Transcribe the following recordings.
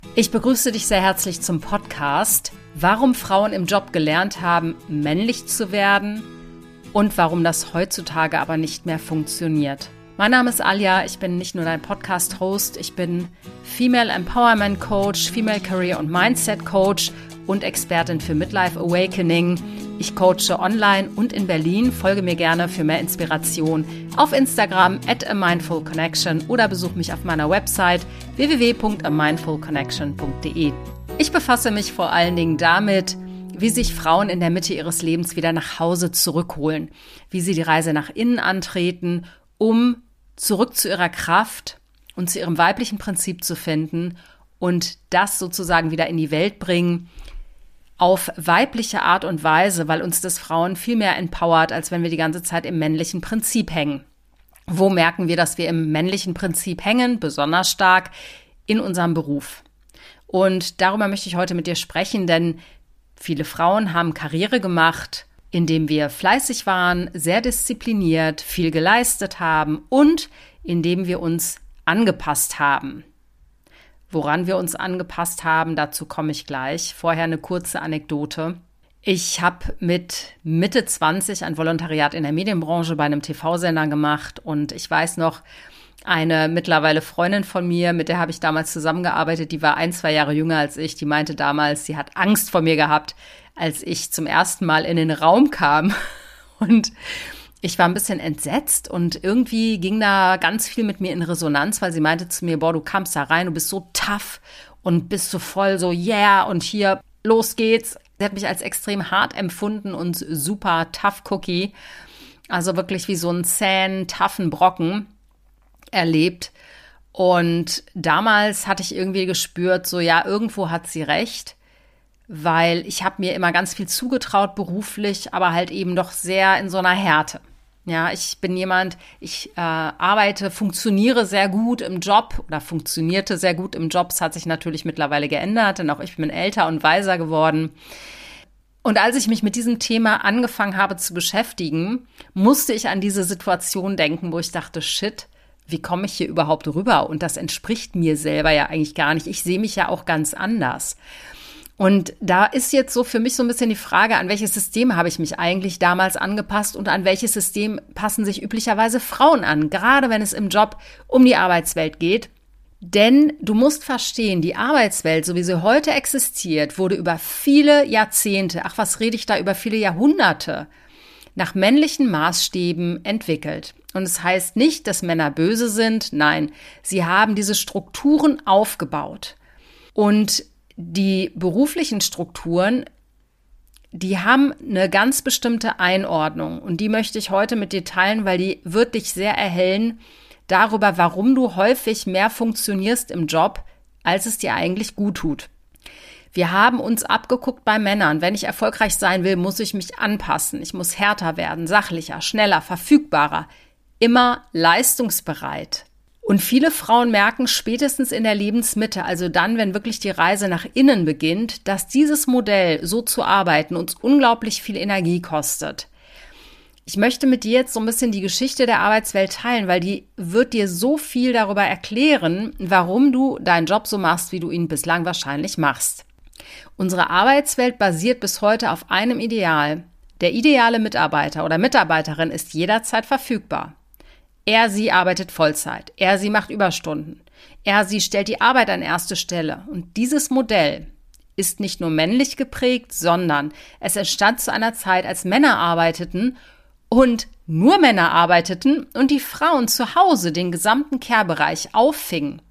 Ich begrüße dich sehr herzlich zum Podcast, warum Frauen im Job gelernt haben, männlich zu werden und warum das heutzutage aber nicht mehr funktioniert. Mein Name ist Alja, ich bin nicht nur dein Podcast-Host, ich bin Female Empowerment Coach, Female Career und Mindset Coach und Expertin für Midlife Awakening. Ich coache online und in Berlin. Folge mir gerne für mehr Inspiration auf Instagram @amindfulconnection oder besuch mich auf meiner Website www.amindfulconnection.de. Ich befasse mich vor allen Dingen damit, wie sich Frauen in der Mitte ihres Lebens wieder nach Hause zurückholen, wie sie die Reise nach innen antreten, um zurück zu ihrer Kraft und zu ihrem weiblichen Prinzip zu finden und das sozusagen wieder in die Welt bringen, auf weibliche Art und Weise, weil uns das Frauen viel mehr empowert, als wenn wir die ganze Zeit im männlichen Prinzip hängen. Wo merken wir, dass wir im männlichen Prinzip hängen? Besonders stark in unserem Beruf. Und darüber möchte ich heute mit dir sprechen, denn viele Frauen haben Karriere gemacht, indem wir fleißig waren, sehr diszipliniert, viel geleistet haben und indem wir uns angepasst haben. Woran wir uns angepasst haben, dazu komme ich gleich. Vorher eine kurze Anekdote. Ich habe mit Mitte 20 ein Volontariat in der Medienbranche bei einem TV-Sender gemacht und ich weiß noch, eine mittlerweile Freundin von mir, mit der habe ich damals zusammengearbeitet, die war 1-2 Jahre jünger als ich, die meinte damals, sie hat Angst vor mir gehabt, als ich zum ersten Mal in den Raum kam und ich war ein bisschen entsetzt und irgendwie ging da ganz viel mit mir in Resonanz, weil sie meinte zu mir, boah, du kamst da rein, du bist so tough und bist so voll so, yeah, und hier, los geht's. Sie hat mich als extrem hart empfunden und super tough Cookie, also wirklich wie so einen zähen, toughen Brocken erlebt. Und damals hatte ich irgendwie gespürt, so ja, irgendwo hat sie recht, weil ich habe mir immer ganz viel zugetraut beruflich, aber halt eben doch sehr in so einer Härte. Ja, ich bin jemand, ich funktioniere sehr gut im Job oder funktionierte sehr gut im Job. Es hat sich natürlich mittlerweile geändert, denn auch ich bin älter und weiser geworden. Und als ich mich mit diesem Thema angefangen habe zu beschäftigen, musste ich an diese Situation denken, wo ich dachte, shit, wie komme ich hier überhaupt rüber? Und das entspricht mir selber ja eigentlich gar nicht. Ich sehe mich ja auch ganz anders. Und da ist jetzt so für mich so ein bisschen die Frage, an welches System habe ich mich eigentlich damals angepasst und an welches System passen sich üblicherweise Frauen an, gerade wenn es im Job um die Arbeitswelt geht. Denn du musst verstehen, die Arbeitswelt, so wie sie heute existiert, wurde über viele Jahrzehnte, ach was rede ich da, über viele Jahrhunderte, nach männlichen Maßstäben entwickelt. Und es heißt nicht, dass Männer böse sind, nein, sie haben diese Strukturen aufgebaut. Und die beruflichen Strukturen, die haben eine ganz bestimmte Einordnung und die möchte ich heute mit dir teilen, weil die wird dich sehr erhellen darüber, warum du häufig mehr funktionierst im Job, als es dir eigentlich gut tut. Wir haben uns abgeguckt bei Männern. Wenn ich erfolgreich sein will, muss ich mich anpassen. Ich muss härter werden, sachlicher, schneller, verfügbarer, immer leistungsbereit. Und viele Frauen merken spätestens in der Lebensmitte, also dann, wenn wirklich die Reise nach innen beginnt, dass dieses Modell, so zu arbeiten, uns unglaublich viel Energie kostet. Ich möchte mit dir jetzt so ein bisschen die Geschichte der Arbeitswelt teilen, weil die wird dir so viel darüber erklären, warum du deinen Job so machst, wie du ihn bislang wahrscheinlich machst. Unsere Arbeitswelt basiert bis heute auf einem Ideal. Der ideale Mitarbeiter oder Mitarbeiterin ist jederzeit verfügbar. Er, sie arbeitet Vollzeit. Er, sie macht Überstunden. Er, sie stellt die Arbeit an erste Stelle. Und dieses Modell ist nicht nur männlich geprägt, sondern es entstand zu einer Zeit, als Männer arbeiteten und nur Männer arbeiteten und die Frauen zu Hause den gesamten Care-Bereich auffingen.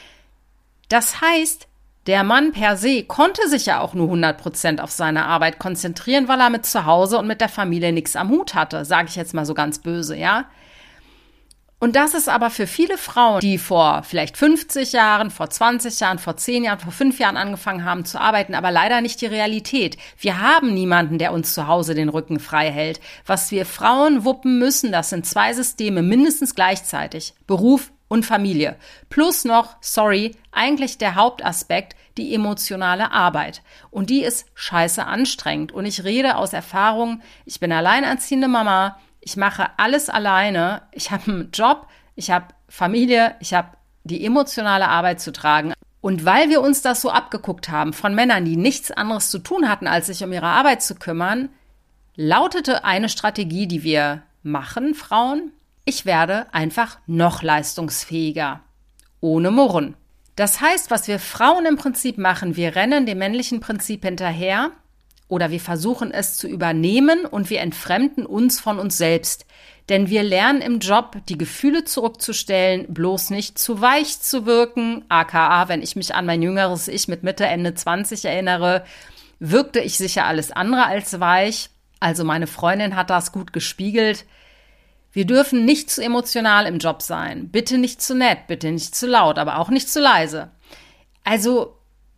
Das heißt, der Mann per se konnte sich ja auch nur 100% auf seine Arbeit konzentrieren, weil er mit zu Hause und mit der Familie nichts am Hut hatte, sage ich jetzt mal so ganz böse, ja. Und das ist aber für viele Frauen, die vor vielleicht 50 Jahren, vor 20 Jahren, vor 10 Jahren, vor 5 Jahren angefangen haben zu arbeiten, aber leider nicht die Realität. Wir haben niemanden, der uns zu Hause den Rücken frei hält. Was wir Frauen wuppen müssen, das sind 2 Systeme, mindestens gleichzeitig. Beruf und Familie. Plus noch, eigentlich der Hauptaspekt, die emotionale Arbeit. Und die ist scheiße anstrengend. Und ich rede aus Erfahrung, ich bin alleinerziehende Mama, ich mache alles alleine, ich habe einen Job, ich habe Familie, ich habe die emotionale Arbeit zu tragen. Und weil wir uns das so abgeguckt haben von Männern, die nichts anderes zu tun hatten, als sich um ihre Arbeit zu kümmern, lautete eine Strategie, die wir machen, Frauen: Ich werde einfach noch leistungsfähiger, ohne Murren. Das heißt, was wir Frauen im Prinzip machen, wir rennen dem männlichen Prinzip hinterher oder wir versuchen es zu übernehmen und wir entfremden uns von uns selbst. Denn wir lernen im Job, die Gefühle zurückzustellen, bloß nicht zu weich zu wirken. aka, wenn ich mich an mein jüngeres Ich mit Mitte, Ende 20 erinnere, wirkte ich sicher alles andere als weich. Also meine Freundin hat das gut gespiegelt. Wir dürfen nicht zu emotional im Job sein. Bitte nicht zu nett, bitte nicht zu laut, aber auch nicht zu leise. Also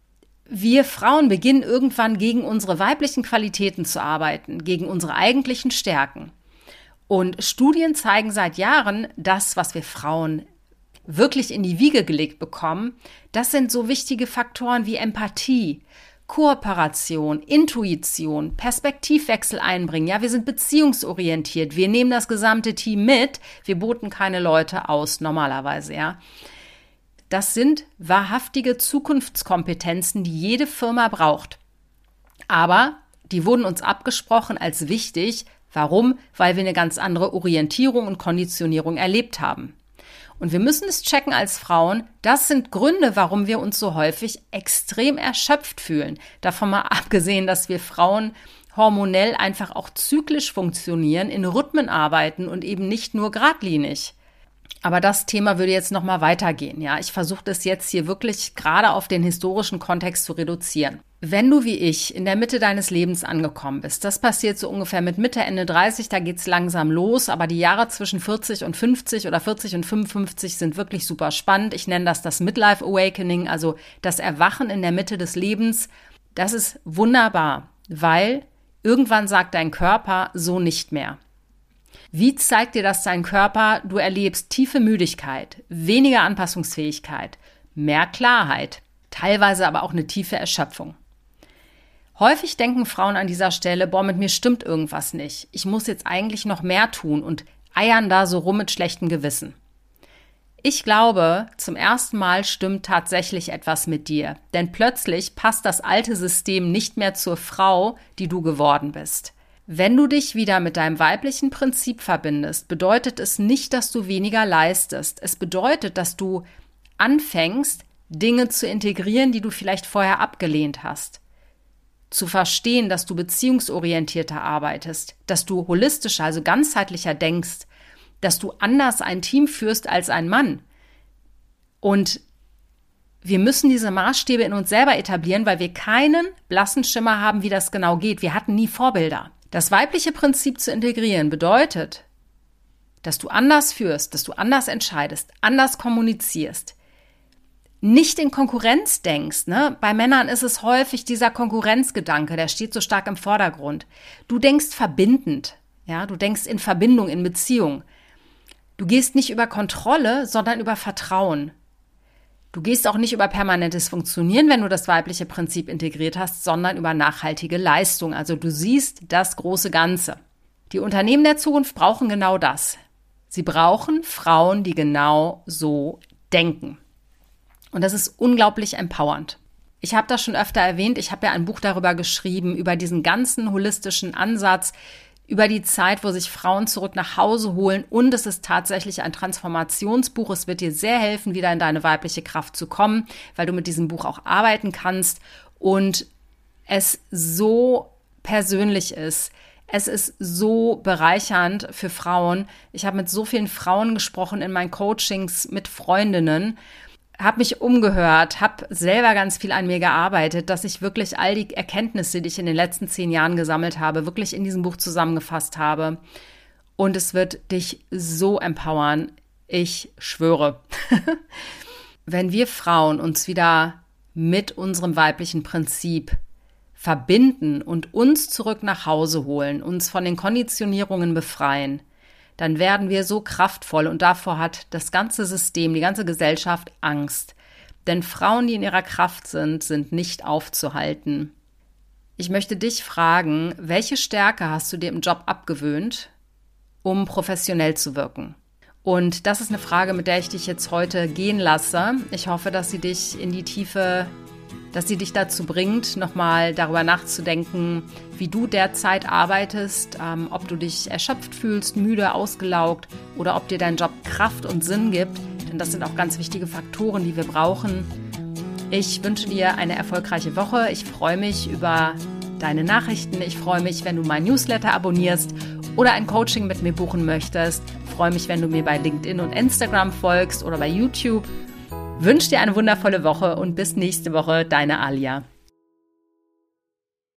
wir Frauen beginnen irgendwann gegen unsere weiblichen Qualitäten zu arbeiten, gegen unsere eigentlichen Stärken. Und Studien zeigen seit Jahren, das, was wir Frauen wirklich in die Wiege gelegt bekommen, das sind so wichtige Faktoren wie Empathie, Kooperation, Intuition, Perspektivwechsel einbringen. Ja, wir sind beziehungsorientiert. Wir nehmen das gesamte Team mit. Wir boten keine Leute aus normalerweise, ja. Das sind wahrhaftige Zukunftskompetenzen, die jede Firma braucht. Aber die wurden uns abgesprochen als wichtig. Warum? Weil wir eine ganz andere Orientierung und Konditionierung erlebt haben. Und wir müssen es checken als Frauen, das sind Gründe, warum wir uns so häufig extrem erschöpft fühlen. Davon mal abgesehen, dass wir Frauen hormonell einfach auch zyklisch funktionieren, in Rhythmen arbeiten und eben nicht nur geradlinig. Aber das Thema würde jetzt nochmal weitergehen. Ja, ich versuche das jetzt hier wirklich gerade auf den historischen Kontext zu reduzieren. Wenn du wie ich in der Mitte deines Lebens angekommen bist, das passiert so ungefähr mit Mitte, Ende 30, da geht's langsam los, aber die Jahre zwischen 40 und 50 oder 40 und 55 sind wirklich super spannend. Ich nenne das Midlife Awakening, also das Erwachen in der Mitte des Lebens. Das ist wunderbar, weil irgendwann sagt dein Körper so nicht mehr. Wie zeigt dir das dein Körper? Du erlebst tiefe Müdigkeit, weniger Anpassungsfähigkeit, mehr Klarheit, teilweise aber auch eine tiefe Erschöpfung. Häufig denken Frauen an dieser Stelle, boah, mit mir stimmt irgendwas nicht. Ich muss jetzt eigentlich noch mehr tun und eiern da so rum mit schlechtem Gewissen. Ich glaube, zum ersten Mal stimmt tatsächlich etwas mit dir. Denn plötzlich passt das alte System nicht mehr zur Frau, die du geworden bist. Wenn du dich wieder mit deinem weiblichen Prinzip verbindest, bedeutet es nicht, dass du weniger leistest. Es bedeutet, dass du anfängst, Dinge zu integrieren, die du vielleicht vorher abgelehnt hast. Zu verstehen, dass du beziehungsorientierter arbeitest, dass du holistischer, also ganzheitlicher denkst, dass du anders ein Team führst als ein Mann. Und wir müssen diese Maßstäbe in uns selber etablieren, weil wir keinen blassen Schimmer haben, wie das genau geht. Wir hatten nie Vorbilder. Das weibliche Prinzip zu integrieren bedeutet, dass du anders führst, dass du anders entscheidest, anders kommunizierst, nicht in Konkurrenz denkst. Ne? Bei Männern ist es häufig dieser Konkurrenzgedanke, der steht so stark im Vordergrund. Du denkst verbindend, ja? Du denkst in Verbindung, in Beziehung. Du gehst nicht über Kontrolle, sondern über Vertrauen. Du gehst auch nicht über permanentes Funktionieren, wenn du das weibliche Prinzip integriert hast, sondern über nachhaltige Leistung. Also du siehst das große Ganze. Die Unternehmen der Zukunft brauchen genau das. Sie brauchen Frauen, die genau so denken. Und das ist unglaublich empowernd. Ich habe das schon öfter erwähnt, ich habe ja ein Buch darüber geschrieben, über diesen ganzen holistischen Ansatz, über die Zeit, wo sich Frauen zurück nach Hause holen. Und es ist tatsächlich ein Transformationsbuch. Es wird dir sehr helfen, wieder in deine weibliche Kraft zu kommen, weil du mit diesem Buch auch arbeiten kannst und es so persönlich ist. Es ist so bereichernd für Frauen. Ich habe mit so vielen Frauen gesprochen in meinen Coachings mit Freundinnen, habe mich umgehört, habe selber ganz viel an mir gearbeitet, dass ich wirklich all die Erkenntnisse, die ich in den letzten 10 Jahren gesammelt habe, wirklich in diesem Buch zusammengefasst habe. Und es wird dich so empowern. Ich schwöre. Wenn wir Frauen uns wieder mit unserem weiblichen Prinzip verbinden und uns zurück nach Hause holen, uns von den Konditionierungen befreien, dann werden wir so kraftvoll und davor hat das ganze System, die ganze Gesellschaft Angst. Denn Frauen, die in ihrer Kraft sind, sind nicht aufzuhalten. Ich möchte dich fragen, welche Stärke hast du dir im Job abgewöhnt, um professionell zu wirken? Und das ist eine Frage, mit der ich dich jetzt heute gehen lasse. Ich hoffe, dass sie dich in die Tiefe, dass sie dich dazu bringt, nochmal darüber nachzudenken, wie du derzeit arbeitest, ob du dich erschöpft fühlst, müde, ausgelaugt oder ob dir dein Job Kraft und Sinn gibt. Denn das sind auch ganz wichtige Faktoren, die wir brauchen. Ich wünsche dir eine erfolgreiche Woche. Ich freue mich über deine Nachrichten. Ich freue mich, wenn du meinen Newsletter abonnierst oder ein Coaching mit mir buchen möchtest. Ich freue mich, wenn du mir bei LinkedIn und Instagram folgst oder bei YouTube. Wünsche dir eine wundervolle Woche und bis nächste Woche, deine Alia.